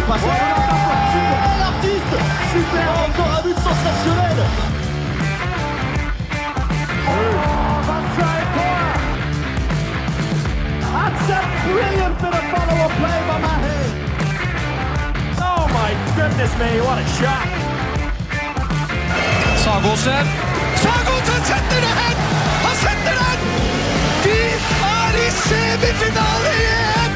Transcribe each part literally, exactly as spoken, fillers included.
passe à super. Et l'artiste, super, encore un but sensationnel. That's a brilliant bit of follow-up play by Mahe. Oh my goodness me, what a shot. Sagosen. Sagosen setter det hen! Han setter den! De er i semifinale igjen!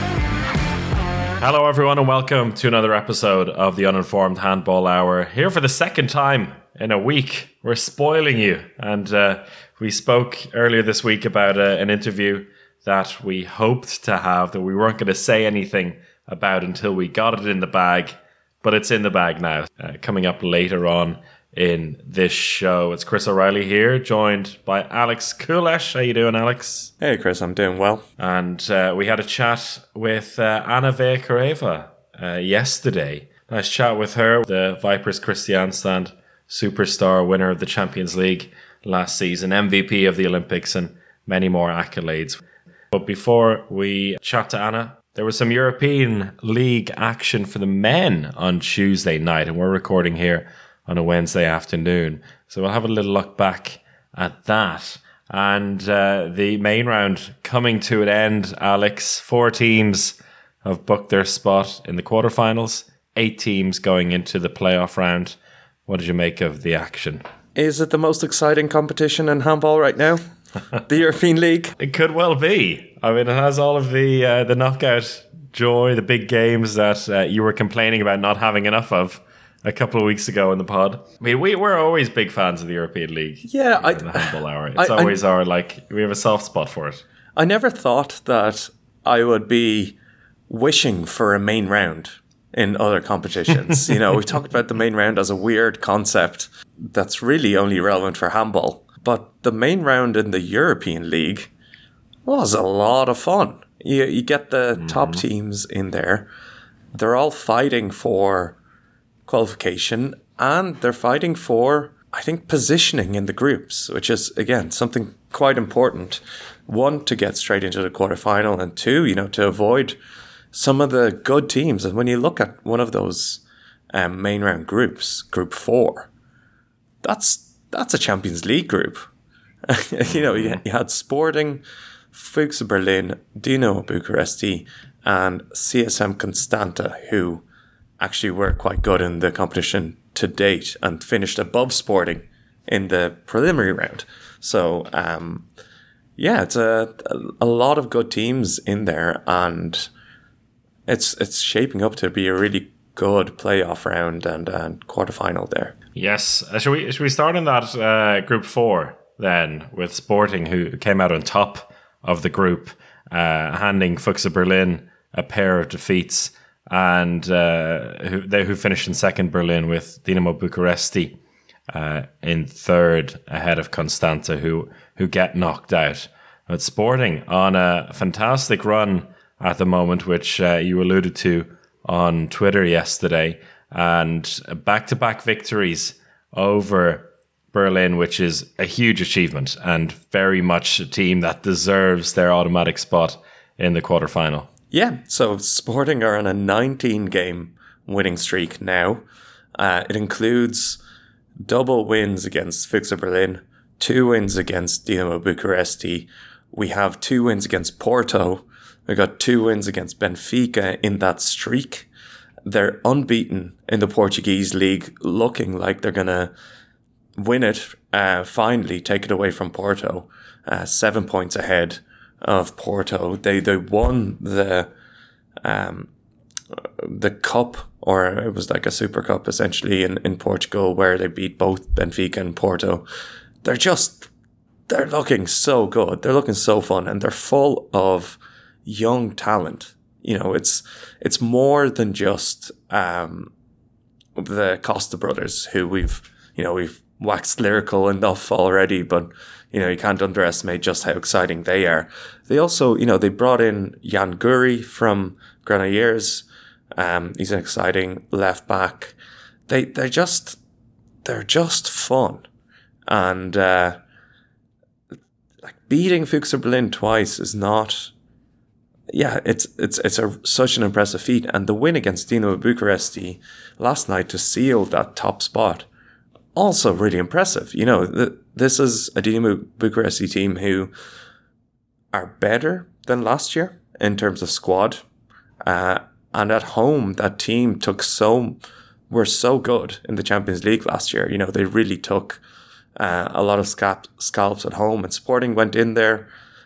Hello everyone and welcome to another episode of the Uninformed Handball Hour. Here for the second time in a week. We're spoiling you. And uh, we spoke earlier this week about uh, an interview that we hoped to have that we weren't going to say anything about until we got it in the bag. But it's in the bag now. Uh, coming up later on in this show. It's Chris O'Reilly here, joined by Alex Kulesh. How you doing, Alex? Hey, Chris. I'm doing well. And uh, we had a chat with uh, Anna Veakareva uh, yesterday. Nice chat with her, the Vipers Kristiansand superstar, winner of the Champions League last season, M V P of the Olympics, and many more accolades. But before we chat to Anna, there was some European League action for the men on Tuesday night, and we're recording here on a Wednesday afternoon. So we'll have a little look back at that. And uh, the main round coming to an end, Alex. Four teams have booked their spot in the quarterfinals. Eight teams going into the playoff round. What did you make of the action? Is it the most exciting competition in handball right now? The European League? It could well be. I mean, it has all of the uh, the knockout joy, the big games that uh, you were complaining about not having enough of a couple of weeks ago in the pod. I mean, we, we're always big fans of the European League. Yeah. I, in the handball hour. It's I, always I, our, like, we have a soft spot for it. I never thought that I would be wishing for a main round in other competitions. You know, we talked about the main round as a weird concept that's really only relevant for handball. But the main round in the European League was a lot of fun. You, you get the mm-hmm. top teams in there. They're all fighting for qualification, and they're fighting for, I think, positioning in the groups, which is, again, something quite important. One, to get straight into the quarterfinal, and two, you know, to avoid some of the good teams. And when you look at one of those um, main round groups, Group Four, that's that's a Champions League group. you know, you, you had Sporting, Fuchs Berlin, Dinamo Bucuresti, and C S M Constanta, who actually were quite good in the competition to date and finished above Sporting in the preliminary round. So, um, yeah, it's a, a lot of good teams in there, and it's it's shaping up to be a really good playoff round and, and quarterfinal there. Yes. Uh, should we should we start in that uh, Group Four then, with Sporting, who came out on top of the group, uh, handing Fuchs Berlin a pair of defeats, and uh, who they who finished in second, Berlin, with Dinamo Bucuresti uh, in third, ahead of Constanta, who who get knocked out. But Sporting on a fantastic run at the moment, which uh, you alluded to on Twitter yesterday, and back-to-back victories over Berlin, which is a huge achievement and very much a team that deserves their automatic spot in the quarterfinal. Yeah, so Sporting are on a nineteen-game winning streak now. Uh, it includes double wins against Fuchs Berlin, two wins against Dinamo Bucuresti. We have two wins against Porto. We got two wins against Benfica in that streak. They're unbeaten in the Portuguese league, looking like they're going to win it, uh, finally take it away from Porto. Uh, seven points ahead of Porto. They they won the um the cup, or it was like a super cup essentially in, in Portugal, where they beat both Benfica and Porto. They're just they're looking so good. They're looking so fun, and they're full of young talent. You know, it's it's more than just um the Costa brothers, who we've you know we've waxed lyrical enough already, but you know, you can't underestimate just how exciting they are. They also, you know, they brought in Jan Guri from Granollers. Um, he's an exciting left back. They, they're just, they're just fun. And, uh, like beating Fuchs Berlin twice is not, yeah, it's it's it's a, such an impressive feat. And the win against Dinamo Bucharesti last night to seal that top spot, also really impressive. You know, th- this is a Dinamo Bucharesti team who are better than last year in terms of squad. Uh, and at home, that team took so were so good in the Champions League last year. You know, they really took uh, a lot of scalp- scalps at home. And Sporting went in there,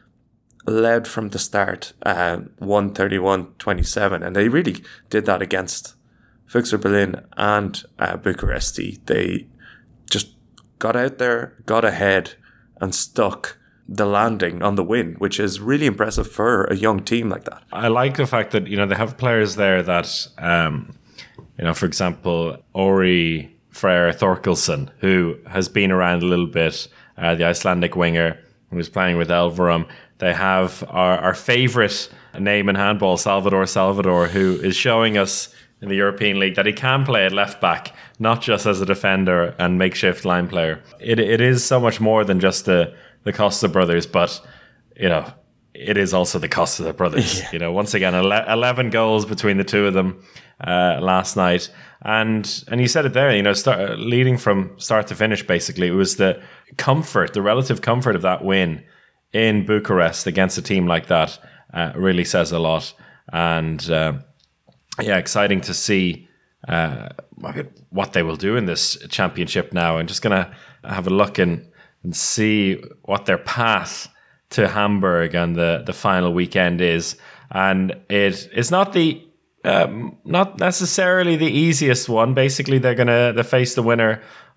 led from the start, uh, one thirty-one twenty-seven, and they really did that against Fuchser Berlin and uh, Bucharesti. They just got out there, got ahead, and stuck the landing on the win, which is really impressive for a young team like that. I like the fact that, you know, they have players there that, um, you know, for example, Ori Freyr Thorkelson, who has been around a little bit, uh, the Icelandic winger who was playing with Elverum. They have our, our favourite name in handball, Salvador Salvador, who is showing us in the European League that he can play at left back, not just as a defender and makeshift line player. It It is so much more than just the, the Costa brothers, but, you know, it is also the Costa brothers. Yeah. You know, once again, ele- eleven goals between the two of them uh, last night. And and you said it there, you know, start, leading from start to finish, basically. It was the comfort, the relative comfort of that win in Bucharest against a team like that uh, really says a lot. And uh, yeah, exciting to see uh, what they will do in this championship now. I'm just going to have a look and, and see what their path to Hamburg and the, the final weekend is. And it it's not the um, not necessarily the easiest one. Basically, they're going to face the winner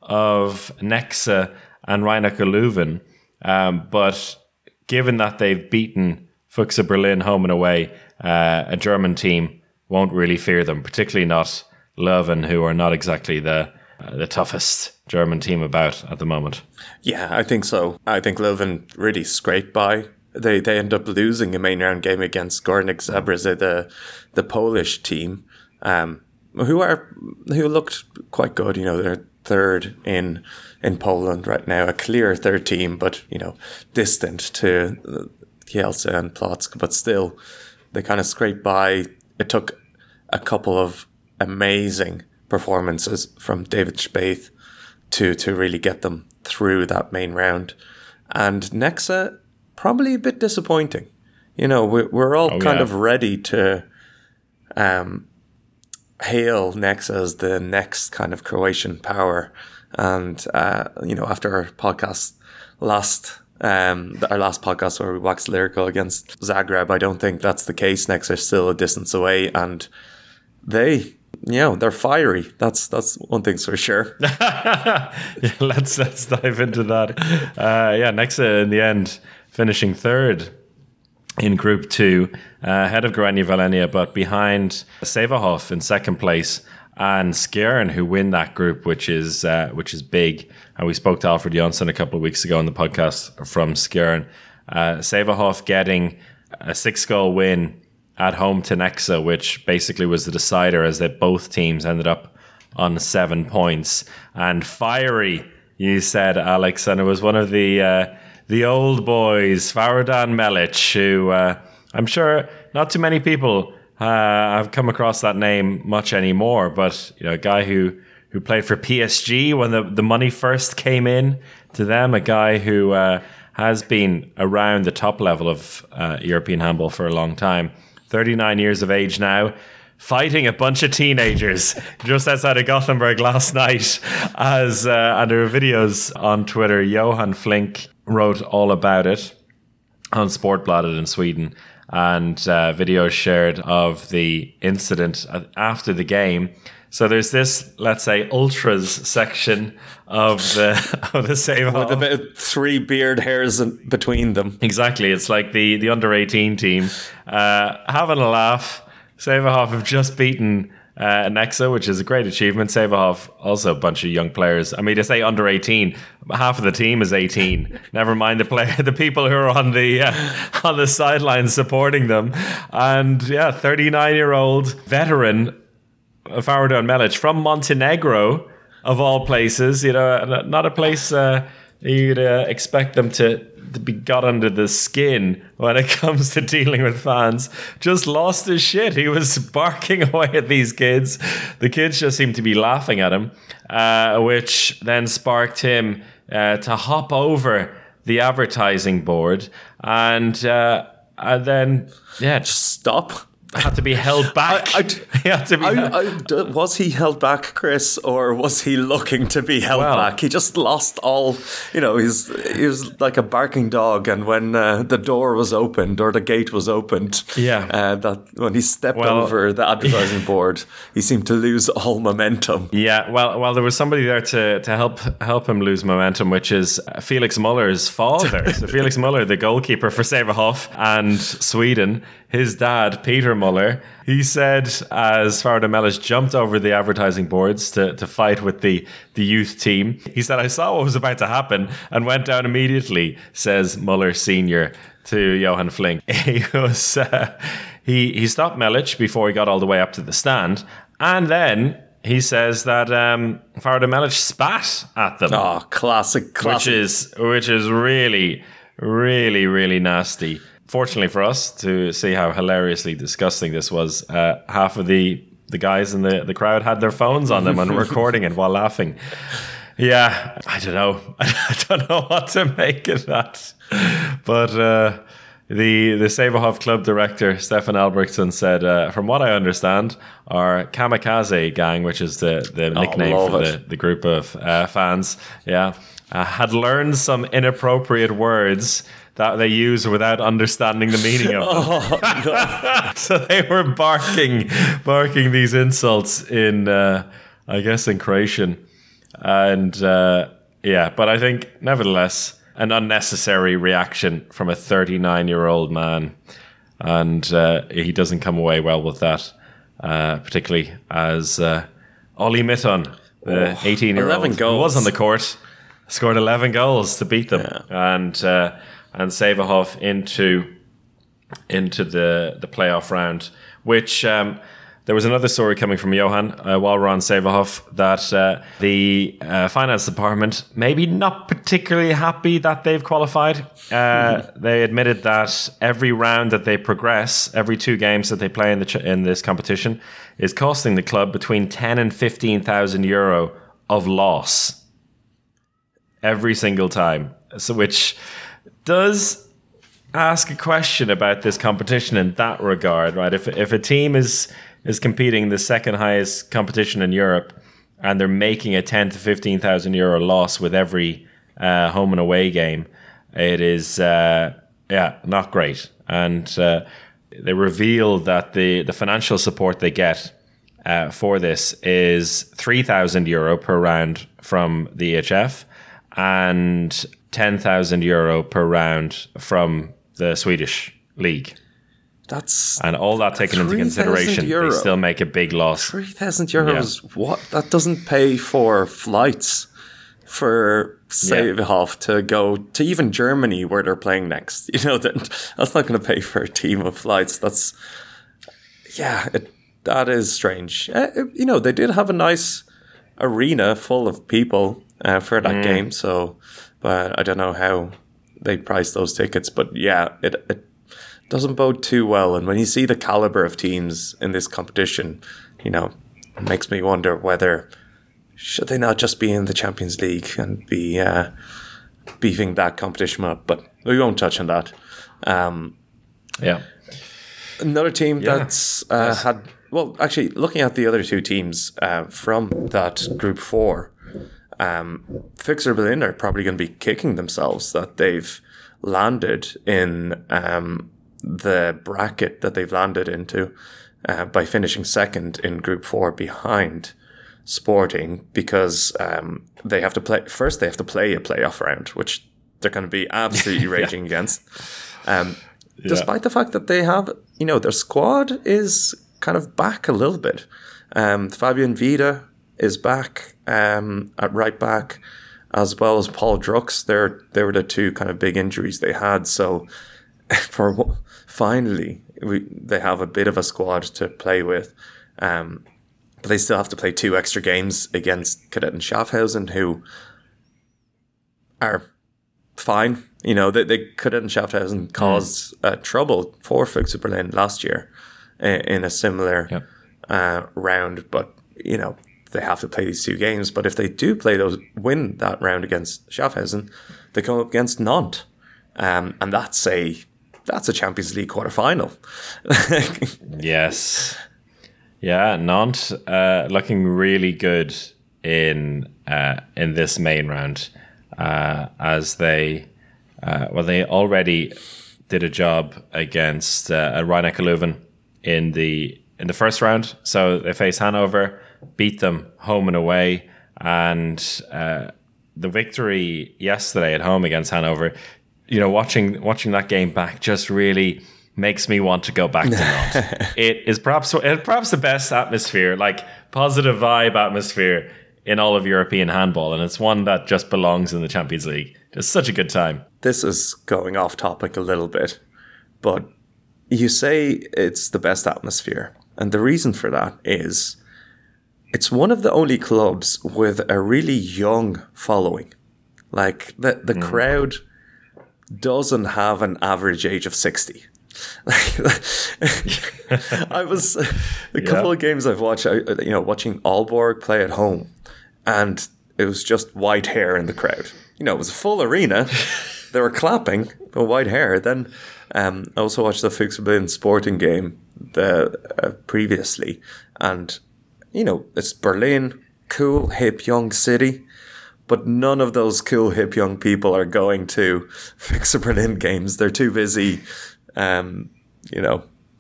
of Nexe and Rhein-Neckar Leuven. Um, but given that they've beaten Fuchser Berlin home and away, uh, a German team won't really fear them, particularly not Leuven, who are not exactly the uh, the toughest German team about at the moment. Yeah, I think so. I think Leuven really scraped by. They they end up losing a main round game against Górnik Zabrze, the the Polish team, um, who are who looked quite good. You know, they're third in in Poland right now, a clear third team, but you know, distant to Kielce and Plock. But still, they kind of scraped by. It took a couple of amazing performances from David Spaeth to to really get them through that main round. And Nexe, probably a bit disappointing. You know, we, we're all oh, kind yeah. of ready to um, hail Nexe as the next kind of Croatian power. And, uh, you know, after our podcast last, um, our last podcast where we waxed lyrical against Zagreb, I don't think that's the case. Nexe are still a distance away, and they, you know, they're fiery. That's that's one thing's for sure. yeah, let's let's dive into that. Uh, yeah, Nexe in the end finishing third in Group Two, uh, ahead of Gorenje Velenje, but behind Severhof in second place and Skjern, who win that group, which is uh, which is big. And we spoke to Alfred Jonsson a couple of weeks ago on the podcast from Skjern. Uh, Severhof getting a six-goal win at home to Nexe, which basically was the decider, as that both teams ended up on seven points. And fiery, you said, Alex, and it was one of the uh, the old boys, Farudan Melic, who uh, I'm sure not too many people uh, have come across that name much anymore, but you know, a guy who who played for P S G when the, the money first came in to them, a guy who uh, has been around the top level of uh, European handball for a long time. thirty-nine years of age now, fighting a bunch of teenagers just outside of Gothenburg last night. As uh, and there are videos on Twitter. Johan Flink wrote all about it on Sportbladet in Sweden, and uh, videos shared of the incident after the game. So there's this, let's say, ultras section of the of the Severhof. With about three beard hairs between them. Exactly. It's like the, the under eighteen team uh, having a laugh. Severhof have just beaten uh, Nexe, which is a great achievement. Severhof, also a bunch of young players. I mean, they say under eighteen. Half of the team is eighteen. Never mind the play, the people who are on the uh, on the sidelines supporting them. And yeah, thirty-nine-year-old veteran Farudan Melic from Montenegro, of all places, you know, not a place uh, you'd uh, expect them to, to be got under the skin when it comes to dealing with fans. Just lost his shit. He was barking away at these kids. The kids just seemed to be laughing at him, uh, which then sparked him uh, to hop over the advertising board and, uh, and then, yeah, Just stop. had to be held back. I- I- he had to be. I, I, d- was he held back, Chris, or was he looking to be held Well- back? He just lost all, you know, he's he was like a barking dog, and when uh, the door was opened or the gate was opened, Yeah. uh, that when he stepped Well- over the advertising board, he seemed to lose all momentum. Yeah, well, well, there was somebody there to, to help help him lose momentum, which is Felix Muller's father. So Felix Muller, the goalkeeper for Sävehof and Sweden, his dad, Peter Muller, he said as Farda Mellish jumped over the advertising boards to, to fight with the, the youth team, he said, I saw what was about to happen and went down immediately, says Muller Senior to Johan Flink. He was uh, he, he stopped Mellish before he got all the way up to the stand, and then he says that um, Farda Mellish spat at them. Oh, classic, classic. Which is which is really, really, really nasty. Fortunately for us, to see how hilariously disgusting this was, uh, half of the, the guys in the, the crowd had their phones on them and were recording it while laughing. Yeah, I don't know. I don't know what to make of that. But uh, the the Sävehof club director, Stefan Albrechtsson, said, uh, from what I understand, our Kamikaze gang, which is the, the nickname love for it. the, the group of uh, fans, yeah, uh, had learned some inappropriate words that they use without understanding the meaning of them. So they were barking, barking these insults in, uh, I guess, in Croatian. And uh, yeah, but I think, nevertheless, an unnecessary reaction from a thirty-nine-year-old man. And uh, he doesn't come away well with that, uh, particularly as uh, Olli Mitton, the eighteen-year-old, eleven who goals. was on the court, scored eleven goals to beat them. Yeah. And... Uh, and Sävehof into into the the playoff round, which um, there was another story coming from Johan uh, while we're on Sävehof that uh, the uh, finance department maybe not particularly happy that they've qualified. Uh, they admitted that every round that they progress, every two games that they play in the ch- in this competition, is costing the club between ten and fifteen thousand euro of loss every single time. So which does ask a question about this competition in that regard, right? If if a team is is competing in the second highest competition in Europe and they're making a ten to fifteen thousand euro loss with every uh, home and away game, it is uh, yeah not great. And uh, they revealed that the the financial support they get uh, for this is three thousand euro per round from the E H F and ten thousand euro per round from the Swedish league. That's And all that taken into three thousand consideration, euro. they still make a big loss. three thousand euros. What? That doesn't pay for flights for Sävehof to go to even Germany where they're playing next. You know, that that's not going to pay for a team of flights. That's, yeah, it, that is strange. Uh, you know, they did have a nice arena full of people uh, for that game, so, but I don't know how they priced those tickets. But yeah, it, it doesn't bode too well. And when you see the caliber of teams in this competition, you know, it makes me wonder whether should they not just be in the Champions League and be uh, beefing that competition up. But we won't touch on that. Um, Yeah. Another team Yeah. that's uh, had, well, actually, looking at the other two teams uh, from that group four, um, Fixer Berlin are probably going to be kicking themselves that they've landed in um, the bracket that they've landed into uh, by finishing second in group four behind Sporting, because um, they have to play, first they have to play a playoff round, which they're going to be absolutely raging against. Um, Yeah. Despite the fact that they have, you know, their squad is kind of back a little bit. Um, Fabian Vida is back um, at right back, as well as Paul Drux. They're, they were the two kind of big injuries they had. So for finally, we, they have a bit of a squad to play with. Um, but they still have to play two extra games against Cadet and Schaffhausen, who are fine. You know, they, they Cadet and Schaffhausen caused mm. uh, trouble for Füchse Berlin last year in, in a similar yep. uh, round. But, you know, they have to play these two games. But if they do play those, win that round against Schaffhausen, they come up against Nantes. Um, and that's a that's a Champions League quarter-final. Yes. Yeah, Nantes uh, looking really good in uh, in this main round uh, as they... Uh, well, they already did a job against uh, Rhein-Neckar Leuven in the in the first round. So they faced Hanover, beat them home and away, and uh, the victory yesterday at home against Hanover. You know, watching watching that game back just really makes me want to go back to Nantes. It is perhaps it, perhaps the best atmosphere, like positive vibe atmosphere in all of European handball, and it's one that just belongs in the Champions League. It's such a good time. This is going off topic a little bit, but you say it's the best atmosphere. And the reason for that is it's one of the only clubs with a really young following. Like the, the mm. crowd doesn't have an average age of sixty. I was a couple yeah. of games I've watched, you know, watching Aalborg play at home, and it was just white hair in the crowd. You know, it was a full arena. They were clapping, but white hair. Then um, I also watched the Füchse Berlin Sporting game the, uh, previously. And, you know, it's Berlin, cool, hip, young city. But none of those cool, hip, young people are going to Füchse Berlin games. They're too busy, um, you know,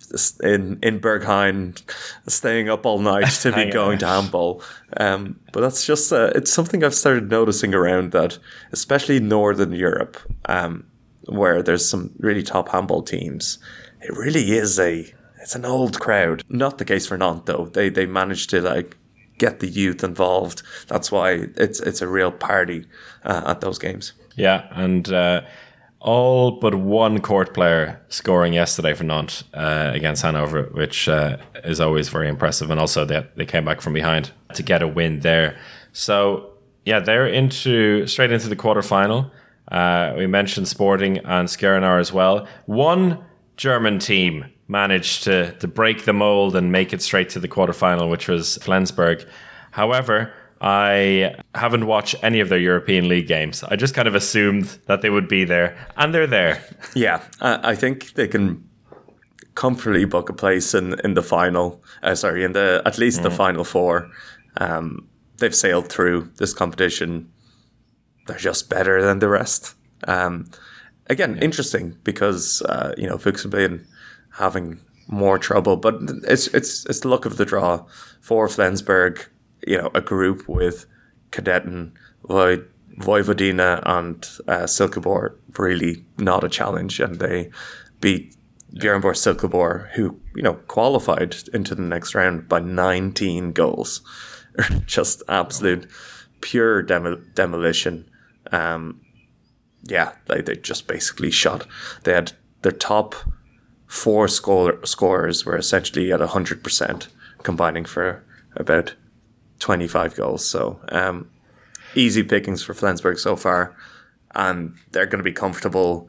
in in Berghain, staying up all night to be going to handball. Um, but that's just, uh, it's something I've started noticing around that, especially Northern Europe, um, where there's some really top handball teams. It really is a, it's an old crowd. Not the case for Nantes though. They they managed to like get the youth involved. That's why it's it's a real party uh, at those games. Yeah, and uh, all but one court player scoring yesterday for Nantes uh, against Hanover, which uh, is always very impressive. And also they, they came back from behind to get a win there. So yeah, they're into straight into the quarterfinal. Uh, we mentioned Sporting and Skjern as well. One German team managed to to break the mold and make it straight to the quarterfinal, which was Flensburg. However, I haven't watched any of their European League games. I just kind of assumed that they would be there, and they're there. Yeah, I think they can comfortably book a place in, in the final. Uh, sorry, in the at least mm. the final four. Um, they've sailed through this competition. They're just better than the rest. Um, again, yeah. interesting because uh, you know Füchse Berlin having more trouble, but it's it's it's the luck of the draw for Flensburg. You know, a group with Cadetten, Voy- Vojvodina and uh, Silkeborg, really not a challenge, and they beat Björn Borg Silkeborg, who, you know, qualified into the next round by nineteen goals. Just absolute pure demo- demolition. Um, yeah, they, they just basically shot. They had their top four score- scorers were essentially at one hundred percent, combining for about twenty-five goals. So um, easy pickings for Flensburg so far, and they're going to be comfortable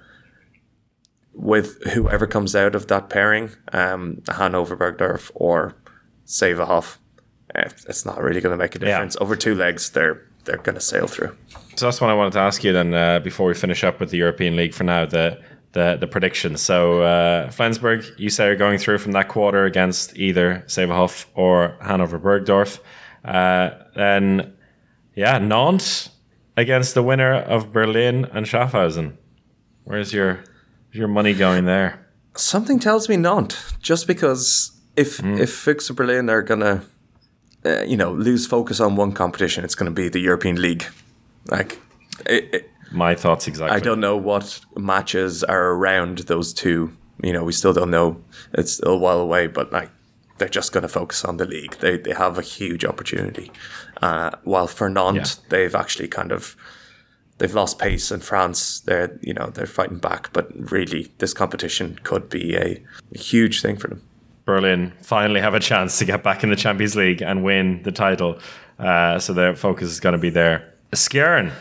with whoever comes out of that pairing, um, Hanover Bergdorf or Sevehof. It's not really going to make a difference. Yeah. Over two legs, they're they're going to sail through. So that's what I wanted to ask you then uh, before we finish up with the European League for now, the the, the predictions. So uh, Flensburg, you say are going through from that quarter against either Sevehof or Hanover Bergdorf. Uh, then, yeah, Nantes against the winner of Berlin and Schaffhausen. Where's your your money going there? Something tells me Nantes, just because if mm. if Füchse Berlin are gonna, uh, you know, lose focus on one competition, it's gonna be the European League. Like, it, it, my thoughts exactly. I don't know what matches are around those two. You know, we still don't know. It's still a while away, but like, they're just going to focus on the league. They they have a huge opportunity. Uh, while for Nantes, yeah. they've actually kind of they've lost pace in France. They're you know they're fighting back, but really this competition could be a, a huge thing for them. Berlin finally have a chance to get back in the Champions League and win the title. Uh, so their focus is going to be there. Skjern,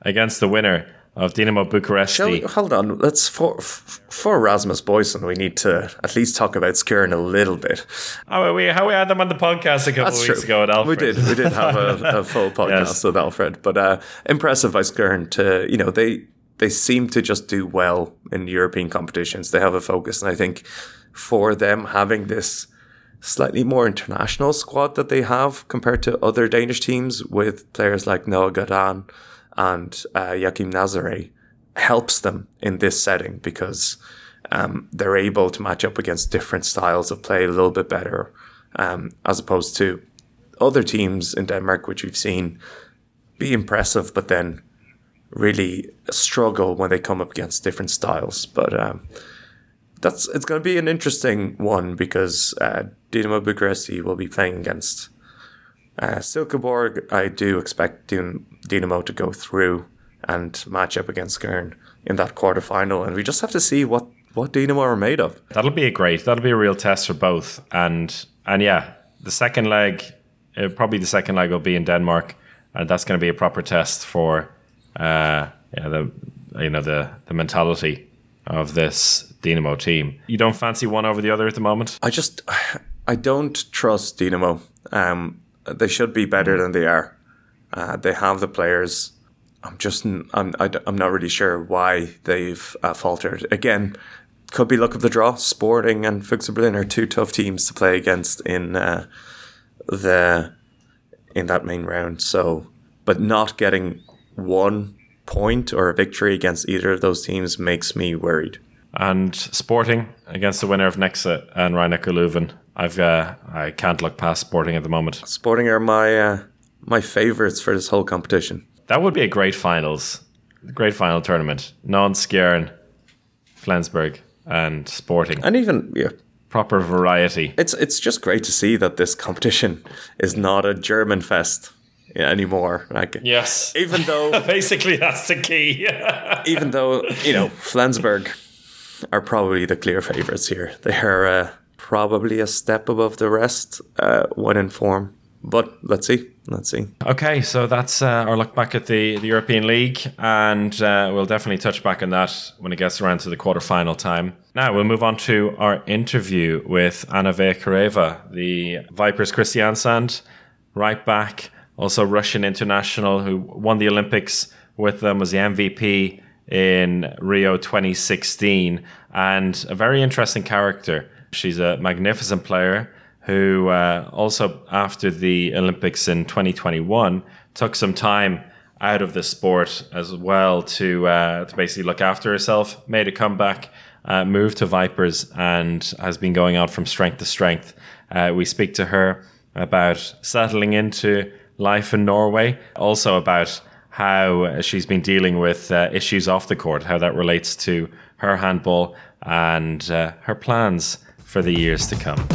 against the winner of Dinamo Bucharest. Shall we, hold on, let's for for Rasmus Boyson, we need to at least talk about Skjern a little bit. Oh, we how we had them on the podcast a couple That's of true. weeks ago at Alfred. We did, we did have a, a full podcast Yes. with Alfred, but uh, impressive by Skjern to, you know, they they seem to just do well in European competitions. They have a focus, and I think for them having this slightly more international squad that they have compared to other Danish teams with players like Noah Gadan and uh, Joachim Nazare helps them in this setting because um, they're able to match up against different styles of play a little bit better um, as opposed to other teams in Denmark, which we've seen be impressive, but then really struggle when they come up against different styles. But um, that's it's going to be an interesting one because uh, Dinamo Bucharest will be playing against Uh, Silkeborg. I do expect Din- Dinamo to go through and match up against Skjern in that quarterfinal, and we just have to see what, what Dinamo are made of. That'll be a great. That'll be a real test for both. And and yeah, the second leg, uh, probably the second leg will be in Denmark, and that's going to be a proper test for uh, yeah, the you know the the mentality of this Dinamo team. You don't fancy one over the other at the moment? I just I don't trust Dinamo. Um, They should be better than they are. Uh, they have the players. I'm just, I'm, I, I'm not really sure why they've uh, faltered. Again, could be luck of the draw. Sporting and Füchse Berlin are two tough teams to play against in uh, the in that main round. So, but not getting one point or a victory against either of those teams makes me worried. And Sporting against the winner of Nexa and Rhein-Neckar Leuven. I've uh, I can't look past Sporting at the moment. Sporting are my uh, my favourites for this whole competition. That would be a great finals, great final tournament. Non Skjern, Flensburg, and Sporting. And even yeah, Proper variety. it's it's just great to see that this competition is not a German fest anymore. Like Yes. even though Basically, that's the key. even though you know Flensburg are probably the clear favourites here. They are uh, probably a step above the rest uh, when in form. But let's see. Let's see. Okay, so that's uh, our look back at the, the European League, and uh, we'll definitely touch back on that when it gets around to the quarterfinal time. Now we'll move on to our interview with Anna Vehkureva, the Vipers Kristiansand right back, also Russian international who won the Olympics with them, was the M V P in Rio twenty sixteen, and a very interesting character. She's a magnificent player who uh, also, after the Olympics in twenty twenty-one, took some time out of the sport as well to uh, to basically look after herself, made a comeback, uh, moved to Vipers, and has been going out from strength to strength. Uh, we speak to her about settling into life in Norway, also about how she's been dealing with uh, issues off the court, how that relates to her handball and uh, her plans for the years to come.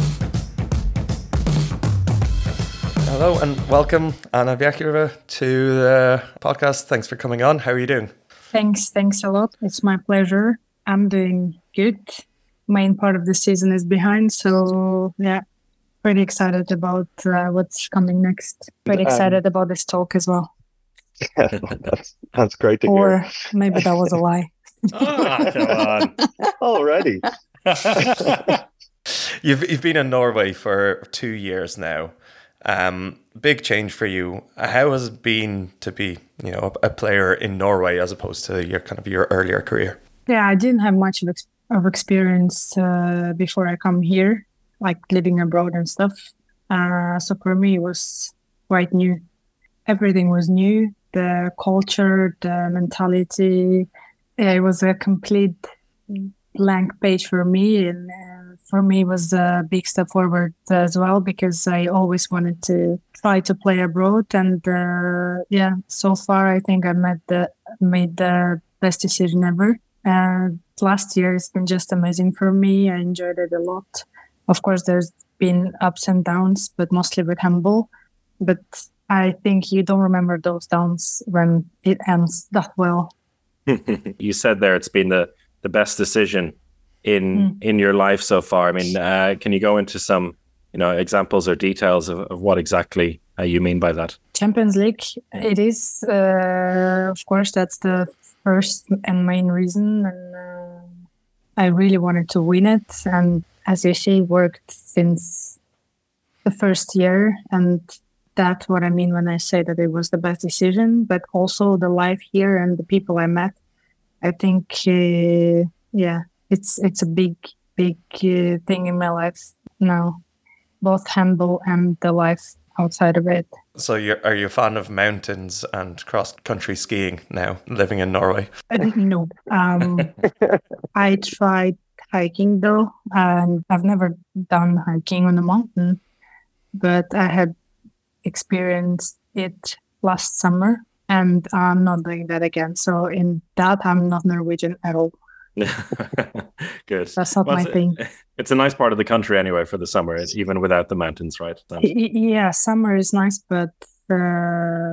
Hello and welcome, Anna Vehkureva, to the podcast. Thanks for coming on. How are you doing? Thanks, thanks a lot. It's my pleasure. I'm doing good. Main part of the season is behind, so yeah, pretty excited about uh, what's coming next. Pretty excited um, about this talk as well. Yeah, that's that's great to or hear. Maybe that was a lie. Oh, come on. Already. You've you've been in Norway for two years now. Um, big change for you. How has it been to be, you know, a, a player in Norway as opposed to your kind of your earlier career? Yeah, I didn't have much of, ex- of experience uh, before I come here, like living abroad and stuff. Uh, so for me, it was quite new. Everything was new. The culture, the mentality. Yeah, it was a complete blank page for me, and uh, for me it was a big step forward as well because I always wanted to try to play abroad, and uh, yeah, so far I think I made the made the best decision ever. Uh, last year it's been just amazing for me. I enjoyed it a lot. Of course, there's been ups and downs, but mostly with handball. But I think you don't remember those downs when it ends that well. You said there it's been the the best decision in mm. in your life so far. I mean, uh, can you go into some, you know, examples or details of, of what exactly uh, you mean by that? Champions League, it is, uh, of course, that's the first and main reason. And uh, I really wanted to win it. And as you say, worked since the first year. And that's what I mean when I say that it was the best decision. But also the life here and the people I met. I think, uh, yeah, it's it's a big, big uh, thing in my life now. Both handball and the life outside of it. So you're, are you a fan of mountains and cross-country skiing now, living in Norway? Uh, no. Um, I tried hiking though, and I've never done hiking on a mountain, but I had experienced it last summer, and I'm not doing that again. So in that, I'm not Norwegian at all. Good. That's not well, my it's, thing. It's a nice part of the country anyway for the summer, even without the mountains, right? So. Y- yeah, summer is nice, but uh,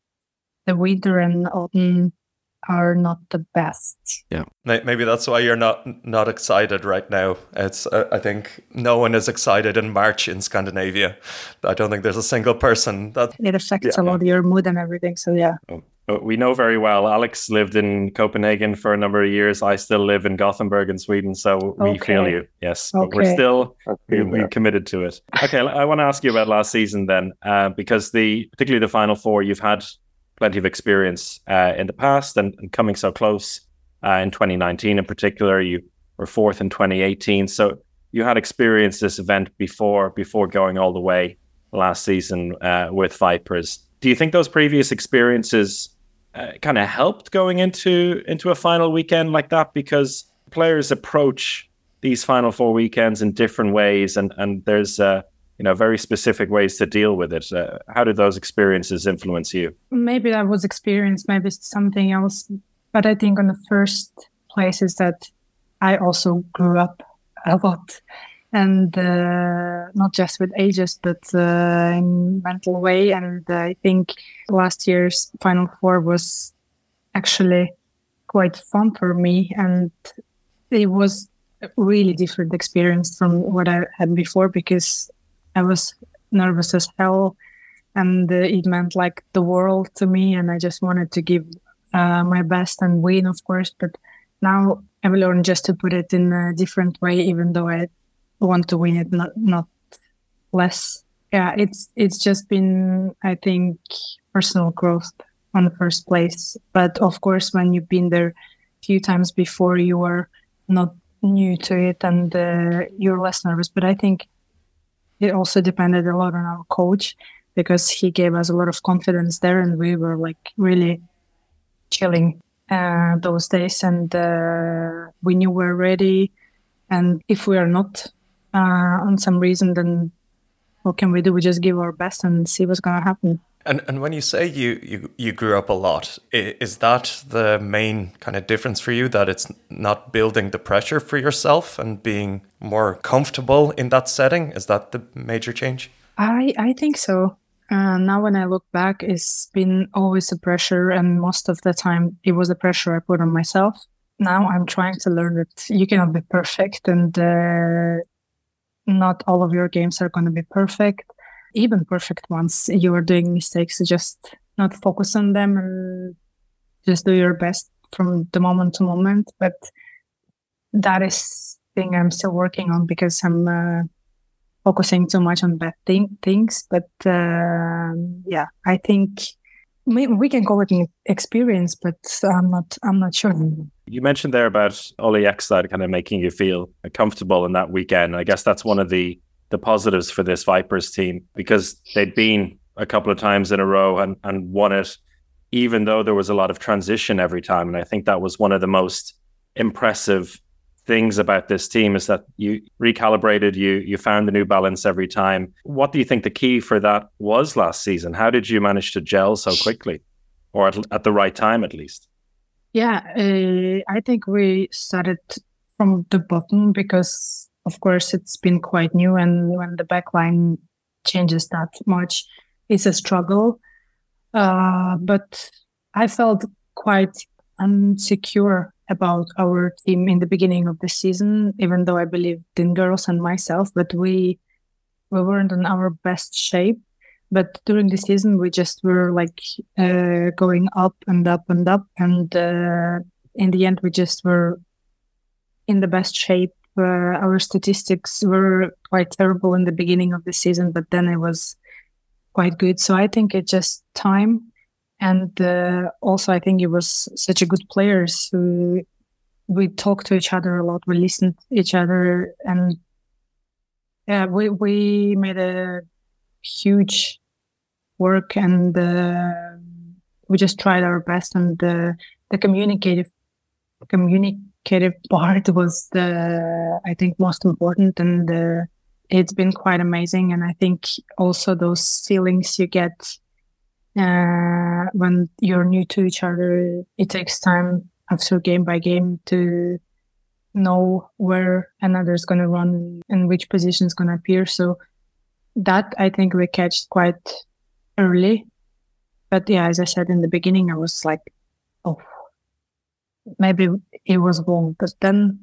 the winter and autumn are not the best. Yeah, maybe that's why you're not not excited right now. It's uh, I think no one is excited in March in Scandinavia. I don't think there's a single person that it affects yeah. a lot of your mood and everything. So yeah. Oh. We know very well. Alex lived in Copenhagen for a number of years. I still live in Gothenburg in Sweden, so we okay. feel you. Yes, okay. but we're still we, we're committed to it. Okay, I want to ask you about last season then, uh, because the particularly the Final Four, you've had plenty of experience uh, in the past, and, and coming so close uh, in twenty nineteen in particular. You were fourth in twenty eighteen, so you had experienced this event before before going all the way last season uh, with Vipers. Do you think those previous experiences Uh, kind of helped going into into a final weekend like that, because players approach these Final Four weekends in different ways, and and there's uh, you know very specific ways to deal with it. Uh, how did those experiences influence you? Maybe that was experience, maybe something else. But I think on the first place is that I also grew up a lot, and uh, not just with ages, but uh, in mental way. And uh, I think last year's Final Four was actually quite fun for me, and it was a really different experience from what I had before, because I was nervous as hell, and uh, it meant like the world to me, and I just wanted to give uh, my best and win, of course. But now I've learned just to put it in a different way, even though I want to win it, not not less. Yeah, it's it's just been, I think, personal growth on the first place. But of course, when you've been there a few times before, you are not new to it, and uh, you're less nervous. But I think it also depended a lot on our coach, because he gave us a lot of confidence there, and we were like really chilling uh, those days, and uh, we knew we were ready. And if we are not uh, on some reason, then what can we do? We just give our best and see what's going to happen. And and when you say you, you, you grew up a lot, is that the main kind of difference for you, that it's not building the pressure for yourself and being more comfortable in that setting? Is that the major change? I, I think so. Uh, now when I look back, it's been always a pressure, and most of the time it was a pressure I put on myself. Now I'm trying to learn that you cannot be perfect, and uh, not all of your games are going to be perfect. Even perfect ones, you are doing mistakes. Just not focus on them and just do your best from the moment to moment. But that is thing I'm still working on, because I'm uh, focusing too much on bad thing, things. But uh, yeah, I think we, we can call it an experience, but I'm not. I'm not sure. You mentioned there about Ole Ekstad kind of making you feel comfortable in that weekend. I guess that's one of the the positives for this Vipers team, because they'd been a couple of times in a row and, and won it, even though there was a lot of transition every time. And I think that was one of the most impressive things about this team, is that you recalibrated, you you found the new balance every time. What do you think the key for that was last season? How did you manage to gel so quickly, or at, at the right time at least? Yeah, uh, I think we started from the bottom, because of course it's been quite new, and when the backline changes that much, it's a struggle. Uh, but I felt quite insecure about our team in the beginning of the season, even though I believed in girls and myself, but we we weren't in our best shape. But during the season, we just were like uh, going up and up and up. And uh, in the end, we just were in the best shape. Uh, our statistics were quite terrible in the beginning of the season, but then it was quite good. So I think it's just time. And uh, also, I think it was such a good players who we talked to each other a lot. We listened to each other, and yeah, we we made a huge work, and uh, we just tried our best. And the the communicative communicative part was the I think most important, and uh, it's been quite amazing. And I think also those feelings you get uh, when you're new to each other, it takes time after game by game to know where another's going to run and which position is going to appear. So that I think we catched quite early. But yeah, as I said in the beginning, I was like, oh, maybe it was wrong. But then,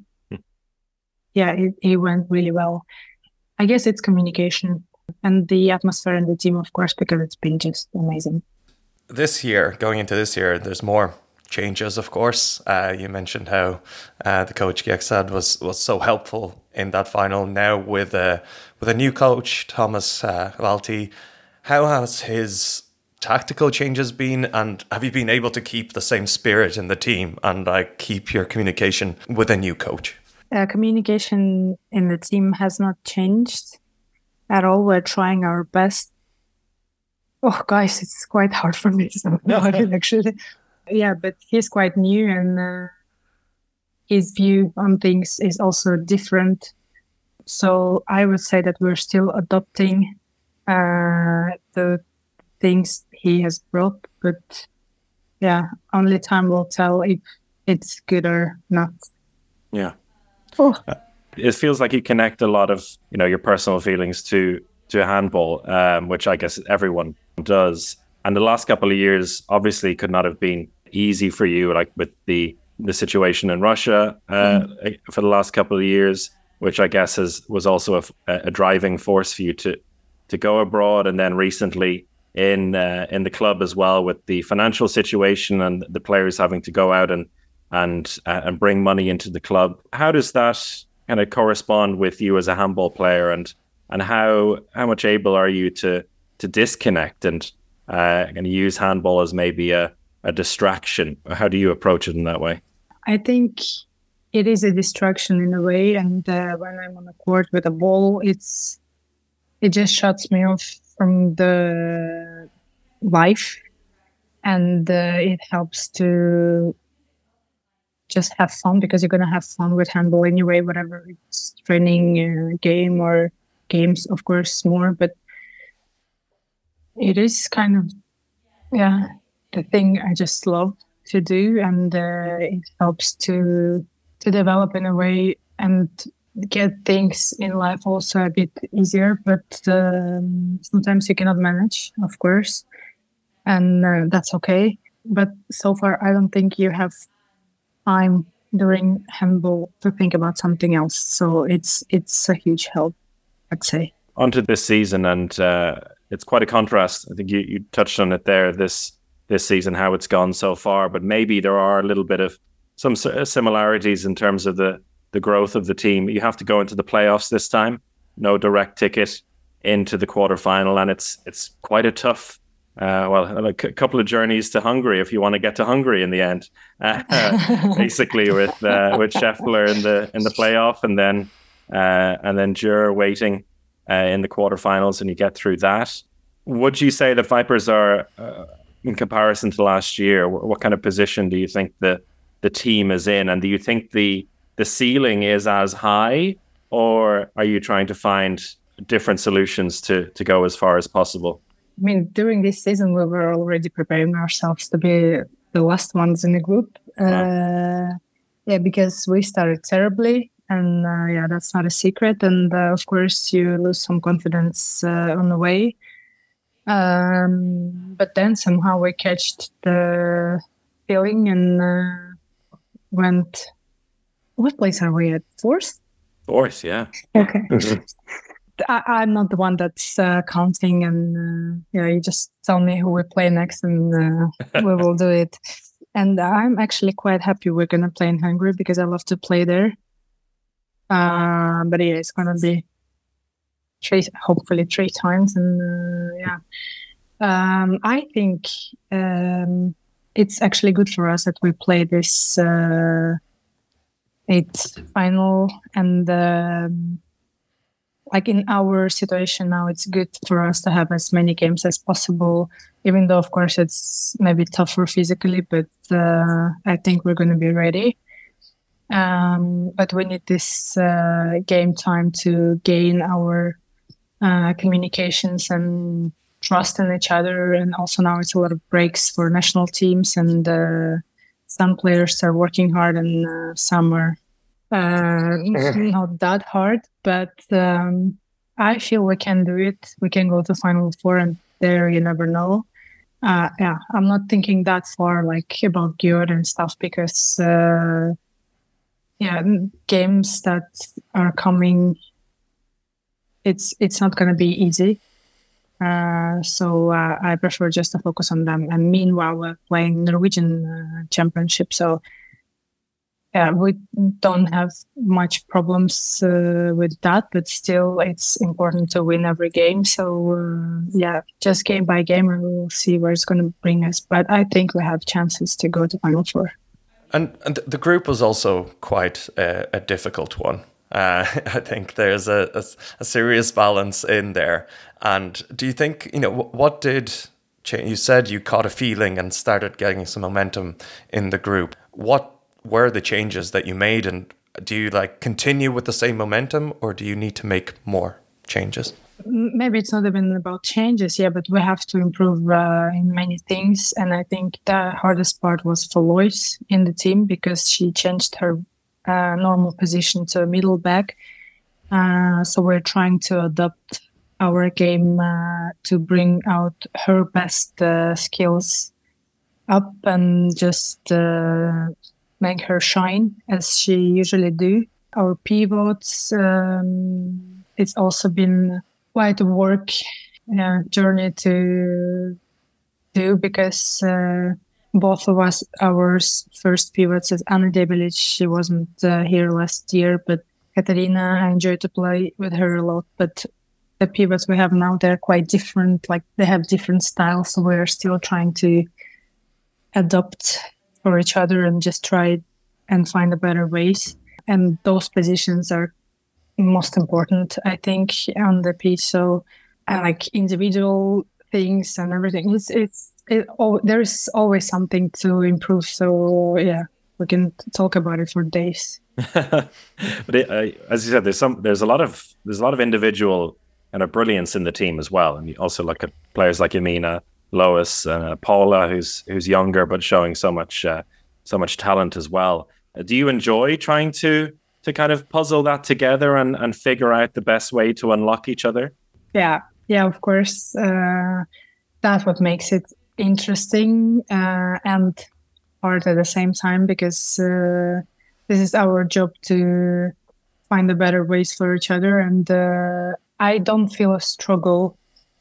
yeah, it, it went really well. I guess it's communication and the atmosphere in the team, of course, because it's been just amazing. This year, going into this year, there's more changes, of course. Uh, you mentioned how uh, the coach Gjeksad was was so helpful in that final. Now with a with a new coach, Thomas uh, Valti, how has his tactical changes been, and have you been able to keep the same spirit in the team and uh, keep your communication with a new coach? Uh, communication in the team has not changed at all. We're trying our best. Oh, guys, it's quite hard for me to talk about it, actually. Yeah, but he's quite new, and uh, his view on things is also different. So I would say that we're still adopting uh, the things he has brought. But yeah, only time will tell if it's good or not. Yeah. Oh. Uh, it feels like you connect a lot of, you know, your personal feelings to to handball, um, which I guess everyone does. And the last couple of years obviously could not have been easy for you, like with the the situation in Russia uh, mm. for the last couple of years, which I guess has was also a, a driving force for you to to go abroad, and then recently in uh, in the club as well, with the financial situation and the players having to go out and and uh, and bring money into the club. How does that kind of correspond with you as a handball player, and and how how much able are you to to disconnect and uh, and use handball as maybe a a distraction? How do you approach it in that way? I think it is a distraction in a way, and uh, when I'm on the court with a ball, it's it just shuts me off from the life, and uh, it helps to just have fun, because you're gonna have fun with handball anyway, whatever it's training, uh, game or games, of course, more. But it is kind of yeah. the thing I just love to do, and uh, it helps to to develop in a way and get things in life also a bit easier. But um, sometimes you cannot manage, of course, and uh, that's okay. But so far, I don't think you have time during handball to think about something else. So it's it's a huge help, I'd say. Onto this season, and uh, it's quite a contrast. I think you, you touched on it there. This. this season, how it's gone so far, but maybe there are a little bit of some similarities in terms of the, the growth of the team. You have to go into the playoffs this time, no direct ticket into the quarterfinal, and it's it's quite a tough, uh, well, a c- couple of journeys to Hungary if you want to get to Hungary in the end. Uh, basically, with uh, with Scheffler in the in the playoff, and then uh, and then Djur waiting uh, in the quarterfinals, and you get through that. Would you say that Vipers are uh, in comparison to last year, what kind of position do you think the the team is in? And do you think the the ceiling is as high, or are you trying to find different solutions to to go as far as possible? I mean, during this season, we were already preparing ourselves to be the last ones in the group. Wow. Uh, yeah, because we started terribly, and uh, yeah, that's not a secret. And uh, of course, you lose some confidence uh, on the way. Um, but then somehow we catched the feeling and uh, went. What place are we at? Fourth? Fourth, yeah. Okay. I, I'm not the one that's uh, counting, and uh, yeah, you just tell me who we play next, and uh, we will do it. And I'm actually quite happy we're gonna play in Hungary because I love to play there. Uh, but yeah, it's gonna be three, hopefully three times, and uh, yeah. Um, I think um, it's actually good for us that we play this uh, eighth final, and um, like in our situation now, it's good for us to have as many games as possible, even though of course it's maybe tougher physically, but uh, I think we're going to be ready. Um, but we need this uh, game time to gain our uh, communications and trust in each other. And also now it's a lot of breaks for national teams, and uh, some players are working hard, and uh, some are uh, not that hard. But um, I feel we can do it. We can go to Final Four, and there you never know. Uh, yeah, I'm not thinking that far, like about Győr and stuff, because uh, yeah, games that are coming, it's it's not going to be easy. Uh, so uh, I prefer just to focus on them. And meanwhile, we're playing Norwegian uh, Championship, so yeah, we don't have much problems uh, with that. But still, it's important to win every game. So uh, yeah, just game by game, and we'll see where it's going to bring us. But I think we have chances to go to Final Four. And, and the group was also quite a, a difficult one. Uh, I think there's a, a, a serious balance in there. And do you think, you know, what did change? You said you caught a feeling and started getting some momentum in the group. What were the changes that you made? And do you like continue with the same momentum, or do you need to make more changes? Maybe it's not even about changes, yeah, but we have to improve uh, in many things. And I think the hardest part was for Lois in the team, because she changed her uh, normal position to a middle back. Uh, so we're trying to adapt our game uh, to bring out her best uh, skills up and just uh, make her shine as she usually do. Our pivots, um, it's also been quite a work uh, journey to do, because uh, both of us, our first pivots as Anna Debelic, she wasn't uh, here last year, but Katarina, I enjoy to play with her a lot, but the pivots we have now, they're quite different, like they have different styles, so we're still trying to adapt for each other and just try and find a better ways. And those positions are most important, I think, on the pitch. So I like individual things and everything. It's it's it, oh, there's always something to improve. So yeah, we can talk about it for days. But it, uh, as you said, there's some there's a lot of there's a lot of individual kind of brilliance in the team as well. And you also look at players like Emina, Lois, and uh, Paula, who's who's younger but showing so much uh, so much talent as well. Uh, do you enjoy trying to to kind of puzzle that together and, and figure out the best way to unlock each other? Yeah, yeah, of course. Uh, that's what makes it interesting uh, and hard at the same time, because uh, this is our job to find the better ways for each other. And uh, I don't feel a struggle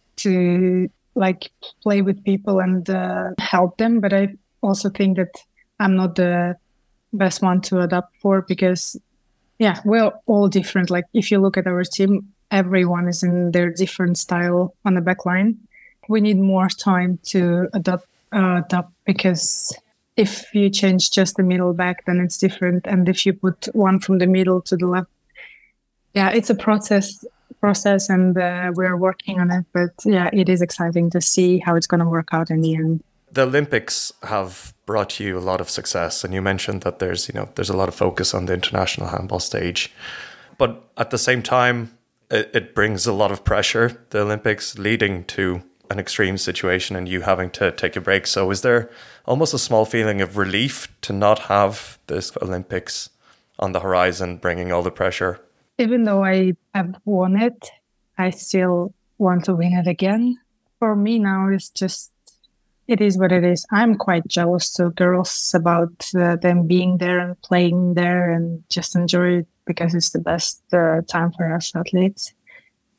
to like play with people and uh, help them, but I also think that I'm not the best one to adapt for, because yeah, we're all different. Like if you look at our team, everyone is in their different style on the back line. We need more time to adapt, uh, adapt because if you change just the middle back, then it's different. And if you put one from the middle to the left, yeah, it's a process, process, and uh, we're working on it. But yeah, it is exciting to see how it's going to work out in the end. The Olympics have brought you a lot of success, and you mentioned that there's, you know, there's a lot of focus on the international handball stage, but at the same time, it, it brings a lot of pressure. The Olympics leading to an extreme situation, and you having to take a break. So, is there almost a small feeling of relief to not have this Olympics on the horizon, bringing all the pressure? Even though I have won it, I still want to win it again. For me now, it's just. It is what it is. I'm quite jealous to girls about uh, them being there and playing there and just enjoy it, because it's the best uh, time for us athletes.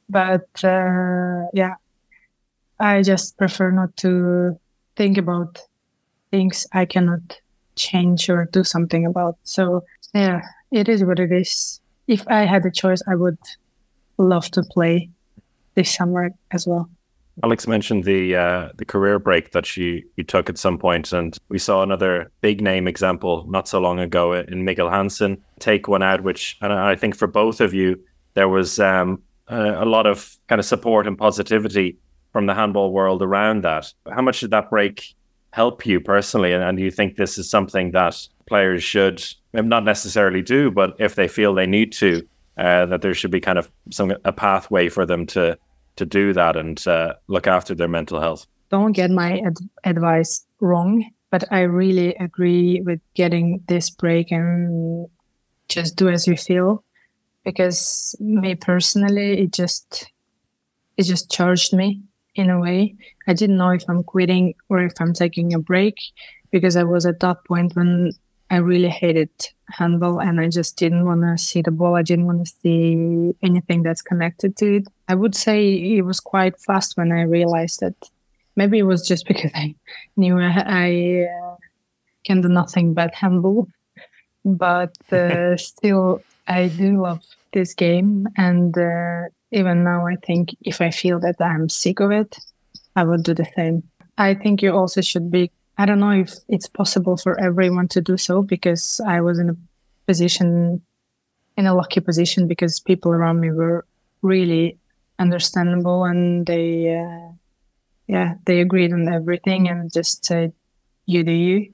But uh, yeah, I just prefer not to think about things I cannot change or do something about. So yeah, it is what it is. If I had a choice, I would love to play this summer as well. Alex mentioned the uh, the career break that she you took at some point, and we saw another big name example not so long ago in Mikkel Hansen take one out, which, and I think for both of you, there was um, a, a lot of kind of support and positivity from the handball world around that. How much did that break help you personally, and, and do you think this is something that players should not necessarily do, but if they feel they need to, uh, that there should be kind of some a pathway for them to to do that and uh, look after their mental health? Don't get my ad- advice wrong, but I really agree with getting this break and just do as you feel. Because me personally, it just it just charged me in a way. I didn't know if I'm quitting or if I'm taking a break, because I was at that point when I really hated handball and I just didn't want to see the ball. I didn't want to see anything that's connected to it. I would say it was quite fast when I realized that. Maybe it was just because I knew I, I uh, can do nothing but handball. But uh, still, I do love this game. And uh, even now, I think if I feel that I'm sick of it, I would do the same. I think you also should be, I don't know if it's possible for everyone to do so, because I was in a position, in a lucky position, because people around me were really understandable and they, uh, yeah, they agreed on everything and just said, you do you.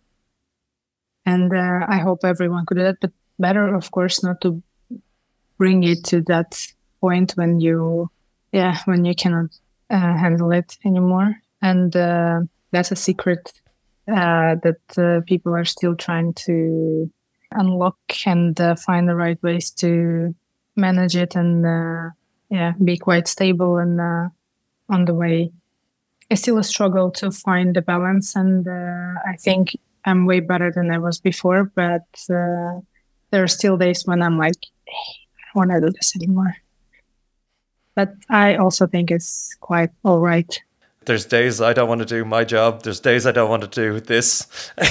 And uh, I hope everyone could do that, but better, of course, not to bring it to that point when you, yeah, when you cannot uh, handle it anymore. And uh, that's a secret uh, that uh, people are still trying to unlock and uh, find the right ways to manage it and, uh, yeah, be quite stable and uh, on the way. It's still a struggle to find the balance, and uh, I think I'm way better than I was before, but uh, there are still days when I'm like, hey, I don't want to do this anymore. But I also think it's quite all right. There's days I don't want to do my job. There's days I don't want to do this.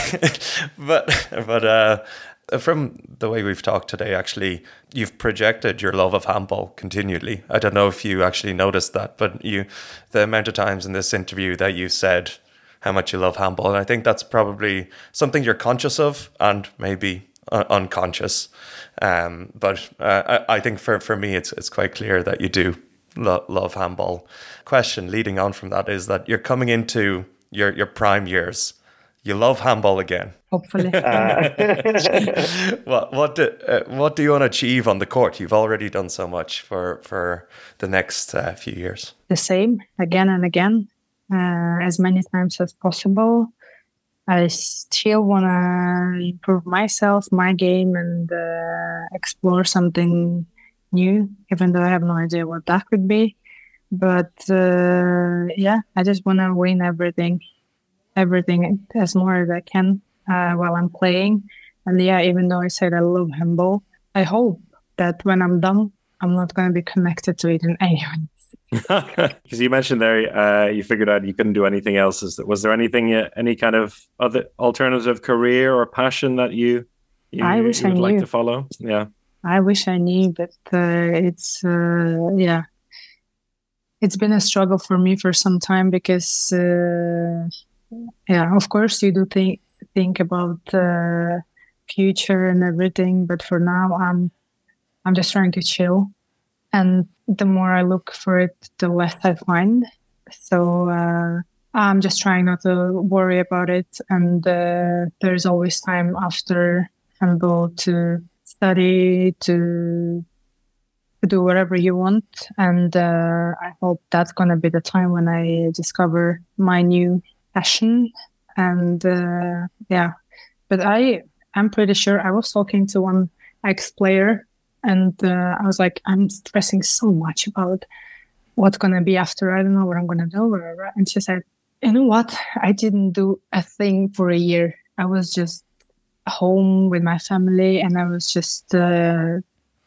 but but uh, from the way we've talked today, actually, you've projected your love of handball continually. I don't know if you actually noticed that, but you, the amount of times in this interview that you said how much you love handball, and I think that's probably something you're conscious of and maybe un- unconscious. Um, but uh, I, I think for, for me, it's it's quite clear that you do lo- love handball. Question leading on from that is that you're coming into your, your prime years. You love handball again. Hopefully. what what do, uh, what do you want to achieve on the court? You've already done so much for for the next uh, few years. The same again and again, uh, as many times as possible. I still want to improve myself, my game, and uh, explore something new, even though I have no idea what that could be. But uh, yeah, I just want to win everything, everything as more as I can uh, while I'm playing. And yeah, even though I said I love handball, I hope that when I'm done, I'm not going to be connected to it in any way. Because you mentioned there, uh, you figured out you couldn't do anything else. Is that, was there anything, uh, any kind of other alternative career or passion that you, you, I wish you would I like knew. to follow? Yeah, I wish I knew, but uh, it's uh, yeah, it's been a struggle for me for some time because uh, yeah, of course you do think think about uh, future and everything, but for now I'm I'm just trying to chill. And the more I look for it, the less I find. So uh, I'm just trying not to worry about it. And uh, there's always time after handball to study, to, to do whatever you want. And uh, I hope that's going to be the time when I discover my new passion. And uh, yeah, but I, I'm pretty sure I was talking to one ex-player. And uh, I was like, I'm stressing so much about what's going to be after. I don't know what I'm going to do. Whatever. And she said, you know what? I didn't do a thing for a year. I was just home with my family and I was just uh,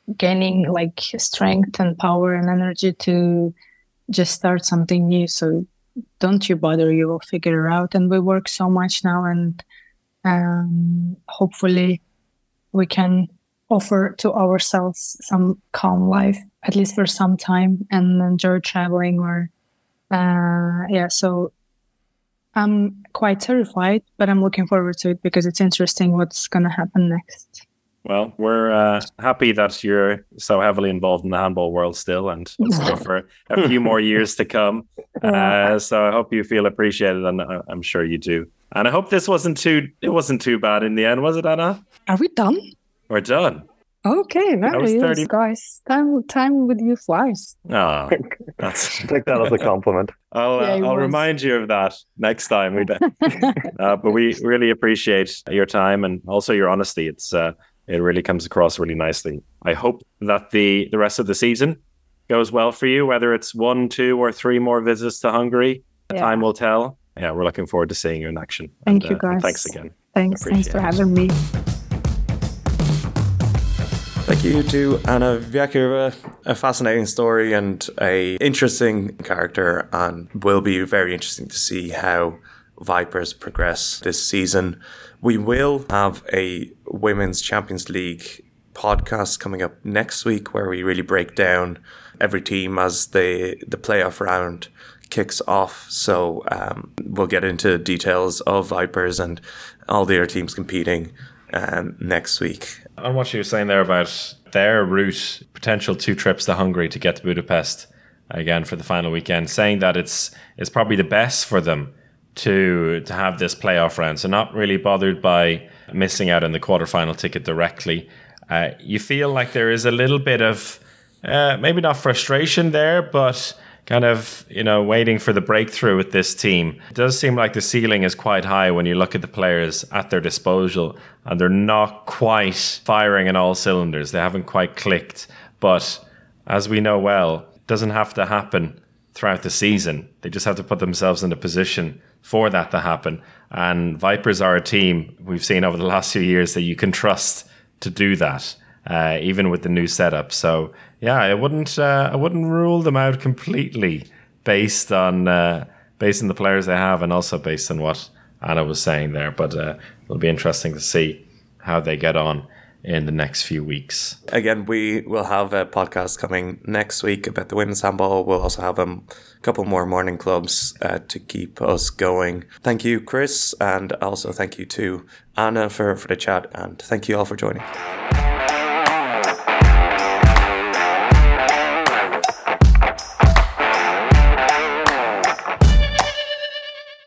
gaining like strength and power and energy to just start something new. So don't you bother, you will figure it out. And we work so much now, and um, hopefully we can offer to ourselves some calm life, at least for some time, and enjoy traveling. Or uh, yeah, so I'm quite terrified, but I'm looking forward to it because it's interesting what's going to happen next. Well, we're uh, happy that you're so heavily involved in the handball world still, and still for a few more years to come. Uh, so I hope you feel appreciated, and I'm sure you do. And I hope this wasn't too it wasn't too bad in the end, was it, Anna? Are we done? We're done. Okay, That was very thirty yes, guys. Time, time with you flies. Oh, that's. Take that as a compliment. I'll Yeah, uh, it I'll was. remind you of that next time. We do. uh, but we really appreciate your time and also your honesty. It's uh, it really comes across really nicely. I hope that the the rest of the season goes well for you. Whether it's one, two, or three more visits to Hungary, Yeah. time will tell. Yeah, we're looking forward to seeing you in action. Thank And, you, uh, and guys. thanks again. Thanks, thanks for Appreciate it. having me. Thank you to Anna Vyakova. A fascinating story and a interesting character, and will be very interesting to see how Vipers progress this season. We will have a Women's Champions League podcast coming up next week where we really break down every team as the, the playoff round kicks off. So um, we'll get into details of Vipers and all the other teams competing um, next week. On what you were saying there about their route, potential two trips to Hungary to get to Budapest again for the final weekend, saying that it's it's probably the best for them to to have this playoff round. So not really bothered by missing out on the quarterfinal ticket directly. Uh, you feel like there is a little bit of uh, maybe not frustration there, but kind of, you know, waiting for the breakthrough with this team. It does seem like the ceiling is quite high when you look at the players at their disposal, and they're not quite firing on all cylinders. They haven't quite clicked. But as we know well, it doesn't have to happen throughout the season. They just have to put themselves in a position for that to happen. And Vipers are a team we've seen over the last few years that you can trust to do that, uh, even with the new setup. So yeah, I wouldn't uh, I wouldn't rule them out completely based on uh, based on the players they have, and also based on what Anna was saying there. But uh, it'll be interesting to see how they get on in the next few weeks. Again, we will have a podcast coming next week about the women's handball. We'll also have um, a couple more morning clubs uh, to keep us going. Thank you, Chris, and also thank you to Anna for, for the chat, and thank you all for joining.